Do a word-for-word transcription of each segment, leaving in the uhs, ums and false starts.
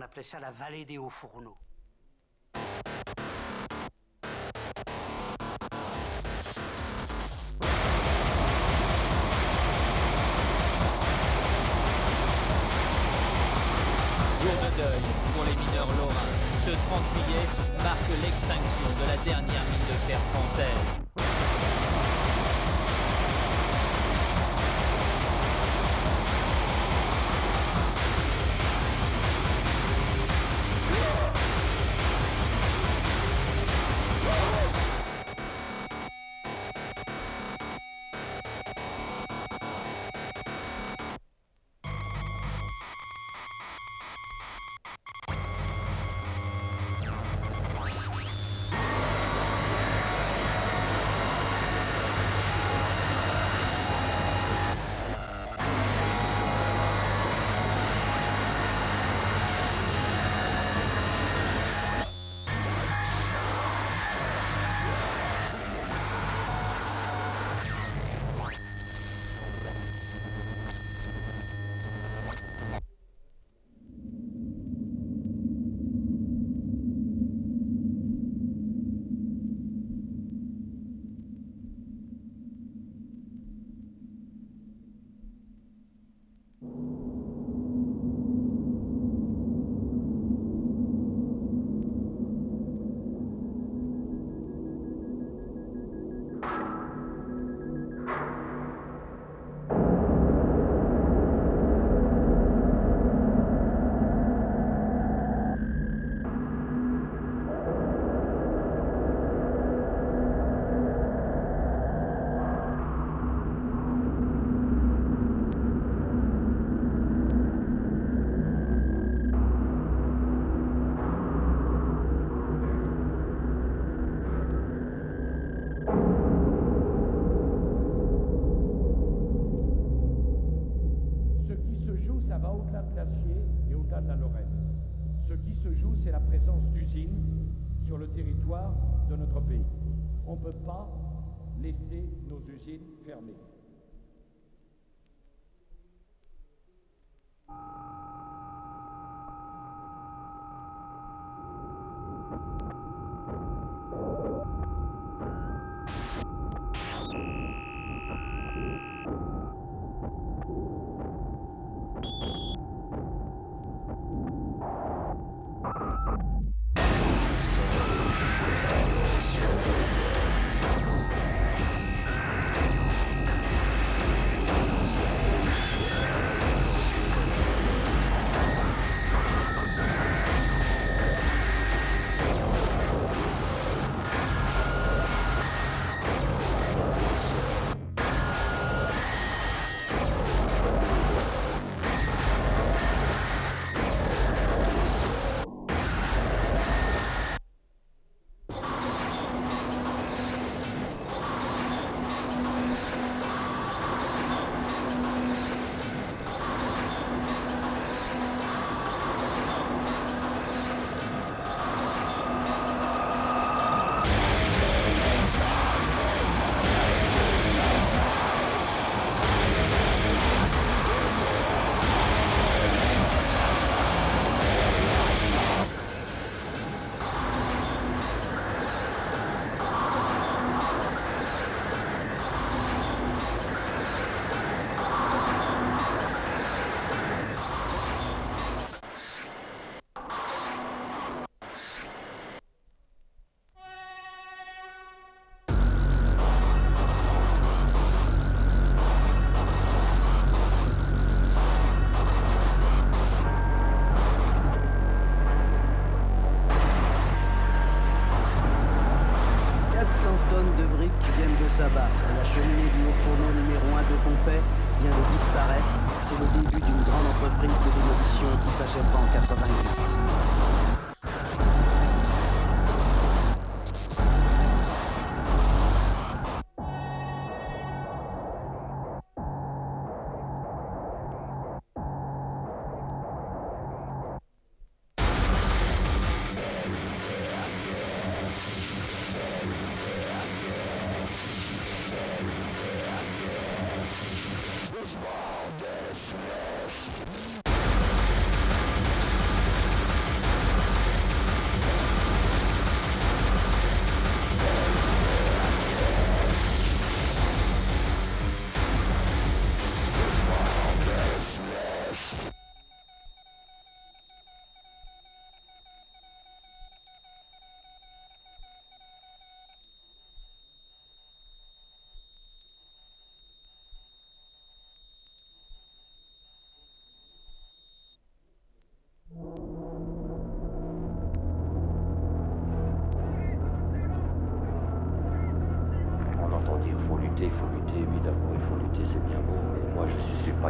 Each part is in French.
appelait ça la vallée des hauts fourneaux. Jour de deuil pour les mineurs lorrains. Ce trente juillet marque l'extinction de la dernière mine de fer française. Ça va au-delà de l'acier et au-delà de la Lorraine. Ce qui se joue, c'est la présence d'usines sur le territoire de notre pays. On ne peut pas laisser nos usines fermées.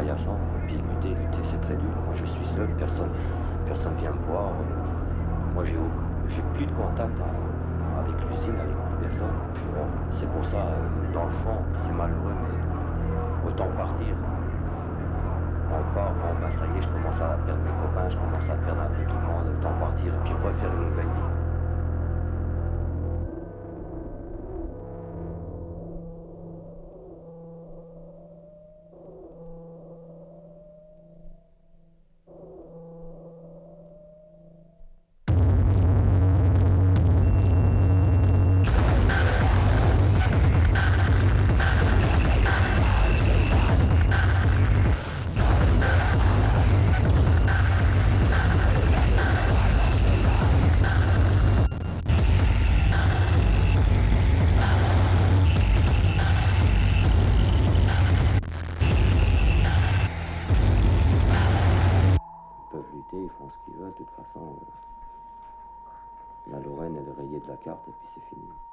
agaçant. Et puis lutter, lutter, c'est très dur. Moi, je suis seul, personne personne vient me voir. Moi, j'ai, j'ai plus de contact hein, avec l'usine, avec personne. Bon, c'est pour ça, euh, dans le fond, c'est malheureux, mais autant partir. On part, bon, ben ça y est, je commence à perdre mes copains, je commence à perdre un peu tout le monde. Autant partir et puis refaire une nouvelle vie. Ils font ce qu'ils veulent, de toute façon, euh, la Lorraine elle est rayée de la carte et puis c'est fini.